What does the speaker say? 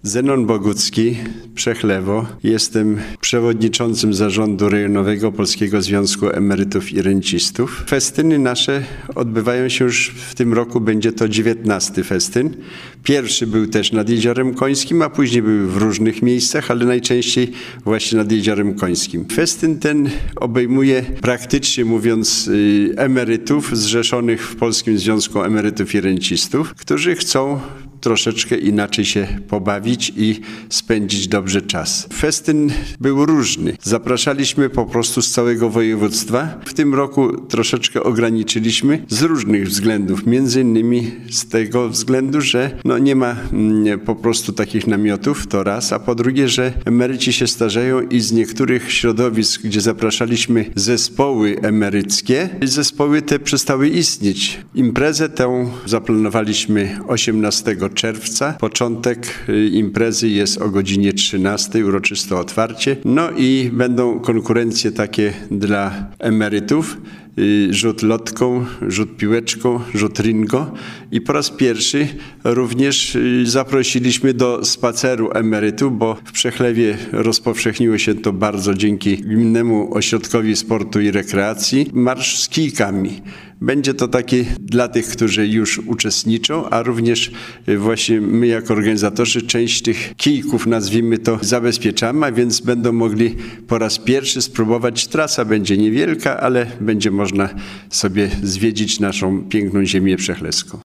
Zenon Bogucki, Przechlewo. Jestem przewodniczącym zarządu rejonowego Polskiego Związku Emerytów i Rencistów. Festyny nasze odbywają się już w tym roku, będzie to 19. festyn. Pierwszy był też nad Jeziorem Końskim, a później były w różnych miejscach, ale najczęściej właśnie nad Jeziorem Końskim. Festyn ten obejmuje, praktycznie mówiąc, emerytów zrzeszonych w Polskim Związku Emerytów i Rencistów, którzy chcą troszeczkę inaczej się pobawić i spędzić dobrze czas. Festyn był różny. Zapraszaliśmy po prostu z całego województwa. W tym roku troszeczkę ograniczyliśmy z różnych względów. Między innymi z tego względu, że nie ma po prostu takich namiotów, to raz, a po drugie, że emeryci się starzeją i z niektórych środowisk, gdzie zapraszaliśmy zespoły emeryckie, zespoły te przestały istnieć. Imprezę tę zaplanowaliśmy 18 czerwca. Początek imprezy jest o godzinie 13, uroczyste otwarcie. No i będą konkurencje takie dla emerytów. Rzut lotką, rzut piłeczką, rzut ringo i po raz pierwszy również zaprosiliśmy do spaceru emerytów, bo w Przechlewie rozpowszechniło się to bardzo dzięki Gminnemu Ośrodkowi Sportu i Rekreacji. Marsz z kijkami. Będzie to taki dla tych, którzy już uczestniczą, a również właśnie my jako organizatorzy część tych kijków, nazwijmy to, zabezpieczamy, a więc będą mogli po raz pierwszy spróbować. Trasa będzie niewielka, ale będzie można sobie zwiedzić naszą piękną ziemię przechleską.